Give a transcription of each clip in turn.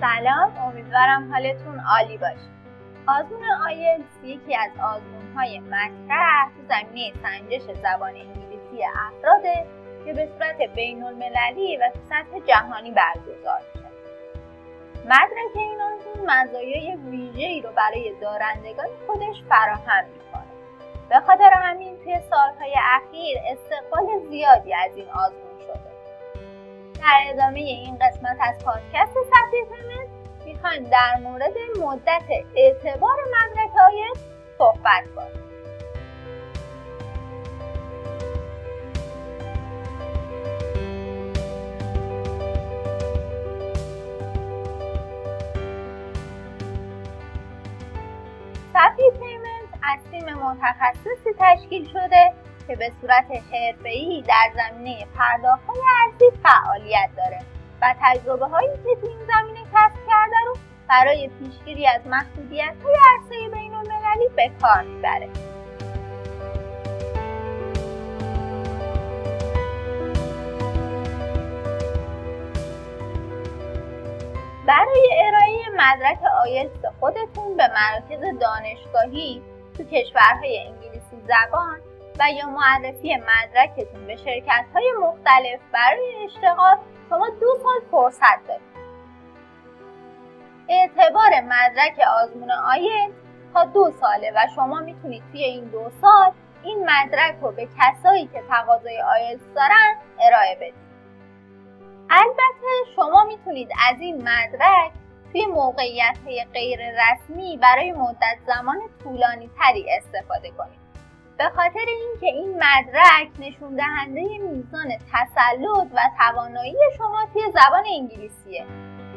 سلام، امیدوارم حالتون عالی باشه. آزمون آیلتس یکی از آزمون‌های مطرح تو زمینه سنجش زبان انگلیسی افراده که به صورت بین‌المللی و تو سطح جهانی برگزار میشه. مدرک این آزمون مزایای ویژه‌ای رو برای دارندگان خودش فراهم میکنه. به خاطر همین توی سالهای اخیر استقبال زیادی از این آزمون شده. در ادامه این قسمت از پادکست صفحه پیمنت میخوایم در مورد مدت اعتبار مدرک آیلتس صحبت کنیم. صفحه پیمنت از تیم متخصصی تشکیل شده که به صورت حرفه‌ای در زمینه پرداخت‌های ارزی فعالیت داره و تجربه‌هایی که تو این زمینه کسب کرده رو برای پیشگیری از محدودیت‌های عرصه بین‌المللی به کار میبره. برای ارائه مدرک آیلتس خودتون به مراکز دانشگاهی تو کشورهای انگلیسی زبان و یا معرفی مدرکتون به شرکت‌های مختلف برای اشتغال شما 2 سال فرصت دارید. اعتبار مدرک آزمون آیلتس تا 2 ساله و شما میتونید توی این 2 سال این مدرک رو به کسایی که تقاضای آیلتس دارن ارائه بدید. البته شما میتونید از این مدرک توی موقعیت‌های غیر رسمی برای مدت زمان طولانی تری استفاده کنید. به خاطر اینکه این مدرک نشون دهنده میزان تسلط و توانایی شما توی زبان انگلیسیه.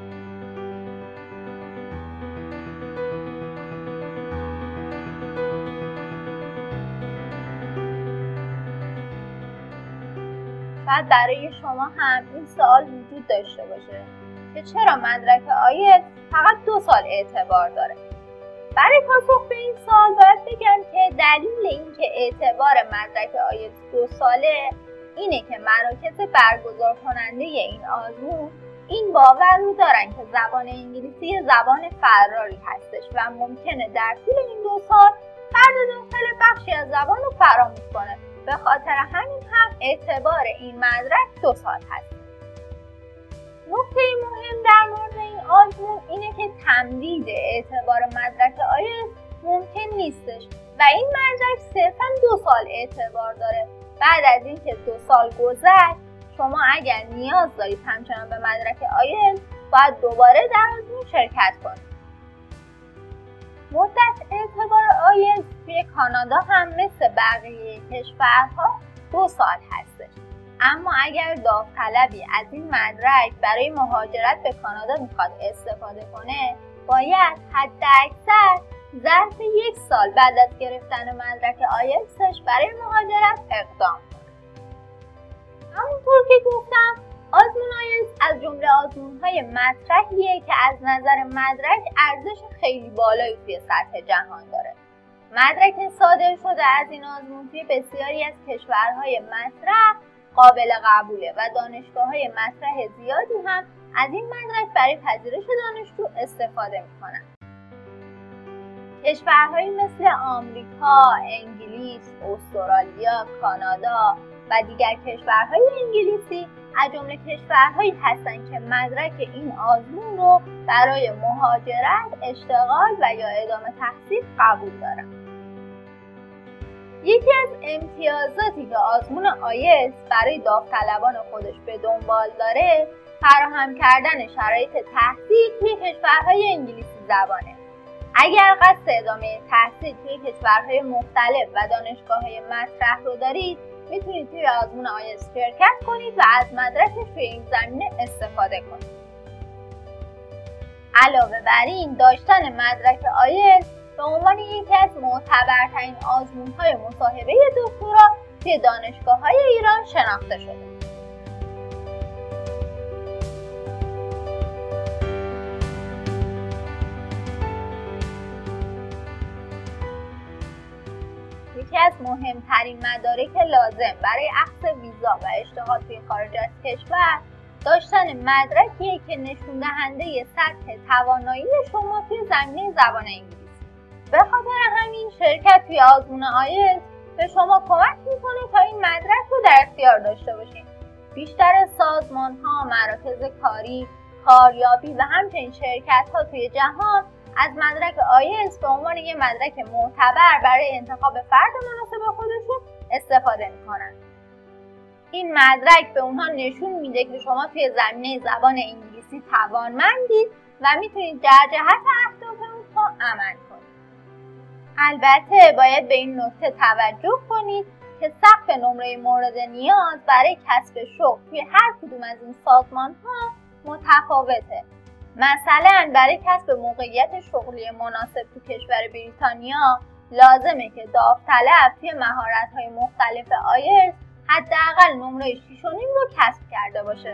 شاید برای شما هم این سوال وجود داشته باشه که چرا مدرک آیلتس فقط 2 سال اعتبار داره؟ برای پاسخ به این سوال باید بگم که دلیل اینکه اعتبار مدرک آیلتس 2 ساله اینه که مراکز برگزار کننده این آزمون این باور رو دارن که زبان انگلیسی زبان فراری هستش و ممکنه در طول این 2 سال فرد داخل بخشی از زبان رو فراموش کنه. به خاطر همین هم اعتبار این مدرک 2 سال هست. نکته مهم در مورد این آزمون اینه که تمدید اعتبار مدرک آیلتس ممکن نیستش و این مدرک صرفاً 2 سال اعتبار داره. بعد از اینکه 2 سال گذشت شما اگر نیاز دارید همچنان به مدرک آیلتس باید دوباره در آزمون شرکت کنید. مدت اعتبار آیلتس توی کانادا هم مثل بقیه کشورها 2 سال هستش. اما اگر داوطلبی از این مدرک برای مهاجرت به کانادا میخواد استفاده کنه باید حداکثر ظرف 1 سال بعد از گرفتن مدرک آیلتسش برای مهاجرت اقدام کنه. همونطور که گفتم آزمون آیلتس از جمله آزمون‌های مطرحیه که از نظر مدرک ارزش خیلی بالایی توی سطح جهان داره. مدرک صادر شده از این آزمون توی بسیاری از کشورهای مطرح قابل قبوله و دانشگاه‌های مطرح زیادی هم از این مدرک برای پذیرش دانشجو استفاده می‌کنن. کشورهایی مثل آمریکا، انگلیس، استرالیا، کانادا و دیگر کشورهای انگلیسی از جمله کشورهایی هستند که مدرک این آزمون رو برای مهاجرت، اشتغال و یا ادامه تحصیل قبول دارن. یکی از امتیازاتی که آزمون آیلتس برای داوطلبان خودش به دنبال داره فراهم کردن شرایط تحصیل توی کشورهای انگلیسی زبانه. اگر قصد ادامه تحصیل توی کشورهای مختلف و دانشگاه‌های مطرح رو دارید میتونید توی آزمون آیلتس شرکت کنید و از مدرکش توی این زمینه استفاده کنید. علاوه بر این داشتن مدرک آیلتس به عنوان یکی از معتبرترین آزمون‌های مصاحبه دکترا توی دانشگاه‌های ایران شناخته شده. یکی از مهمترین مدارک لازم برای اخذ ویزا و اشتغال توی خارج از کشور داشتن مدرکیه که نشون دهنده سطح توانایی شما توی زمینه زبان انگلیسی. به خاطر همین شرکت توی آزمون آیلتس به شما کمک میکنه تا این مدرک رو در اختیار داشته باشین. بیشتر سازمان‌ها، مراکز کاری، کاریابی و همچنین شرکت‌ها توی جهان از مدرک آیلتس به عنوان یک مدرک معتبر برای انتخاب فرد مناسب خودشون استفاده میکنن. این مدرک به اونها نشون میده که شما توی زمینه زبان انگلیسی توانمندید و میتونید در جهت اهدافتون عمل کنید. البته باید به این نکته توجه کنید که سقف نمره مورد نیاز برای کسب شغل توی هر کدوم از این سازمان‌ها متفاوته. مثلا برای کسب موقعیت شغلی مناسب تو کشور بریتانیا لازمه که داوطلب توی مهارت‌های مختلف آیلتس حداقل نمره 6.5 رو کسب کرده باشه.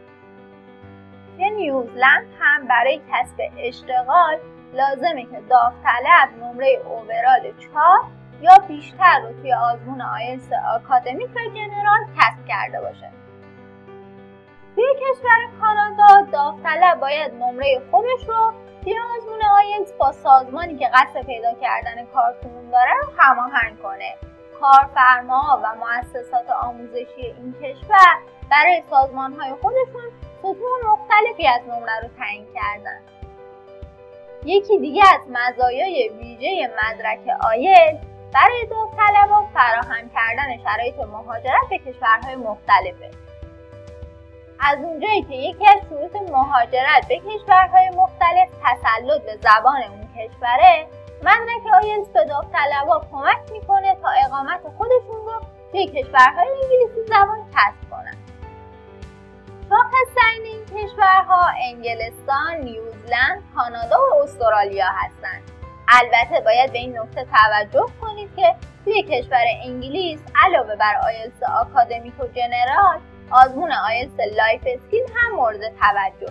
توی نیوزلند هم برای کسب اشتغال لازمه که داوطلب نمره اوورال 4 یا بیشتر رو توی آزمون آیلتس آکادمیک و جنرال کسب کرده باشه. توی کشور کانادا داوطلب باید نمره خودش رو توی آزمون آیلتس با سازمانی که قصد پیدا کردن کارکنون داره رو هماهنگ کنه. کارفرماها و مؤسسات آموزشی این کشور برای سازمان‌های خودشون سطوح مختلفی از نمره رو تعیین کردن. یکی دیگه از مزایای ویژه مدرک آیلتس برای داوطلبان فراهم کردن شرایط مهاجرت به کشورهای مختلفه. از اونجایی که یکی از شروط مهاجرت به کشورهای مختلف تسلط به زبان اون کشوره، مدرک آیلتس به داوطلبان کمک میکنه تا اقامت خودشون رو توی کشورهای انگلیسی زبان کسب کنن. شاخص‌ترین این کشورها انگلستان، نیوزلند، کانادا و استرالیا هستند. البته باید به این نکته توجه کنید که توی کشور انگلیس علاوه بر آیلتس آکادمیک و جنرال، آزمون آیلتس لایف اسکیل هم مورد توجه.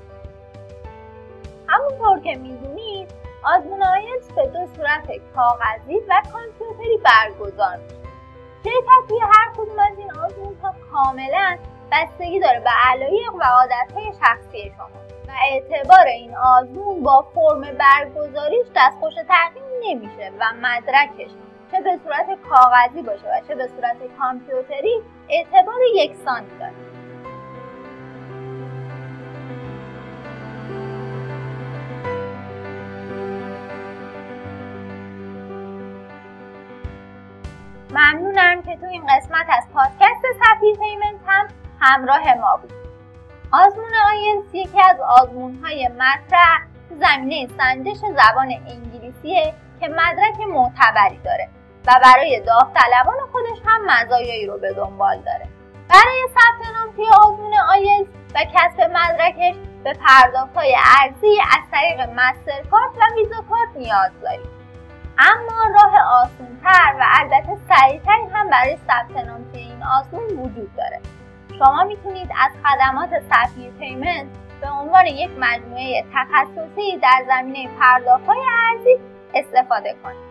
همونطور که میدونید آزمون آیلتس به دو صورت کاغذی و کامپیوتری برگزار میشه. شرکت توی هر کدوم از این آزمون‌ها کاملا بستگی داره به علایق و عادت‌های شخصی شما و اعتبار این آزمون با فرم برگزاریش دستخوش تغییر نمیشه و مدرکش چه به صورت کاغذی باشه و چه به صورت کامپیوتری اعتبار یکسانی داره. ممنونم که تو این قسمت از پادکست سفیر پیمنت هم همراه ما بود. آزمون آیلتس یکی از آزمون‌های مطرح تو زمینه سنجش زبان انگلیسیه که مدرک معتبری داره و برای داوطلبان خودش هم مزایایی رو به دنبال داره. برای ثبت نام توی آزمون آیلتس و کسب مدرکش به پرداخت‌های ارزی از طریق مسترکارت و ویزا کارت نیاز دارید. اما راه آسان‌تر و البته سریع‌تری هم برای ثبت نام توی این آزمون وجود داره. شما میتونید از خدمات سفیر پیمنت به عنوان یک مجموعه تخصصی در زمینه پرداخت‌های ارزی استفاده کنید.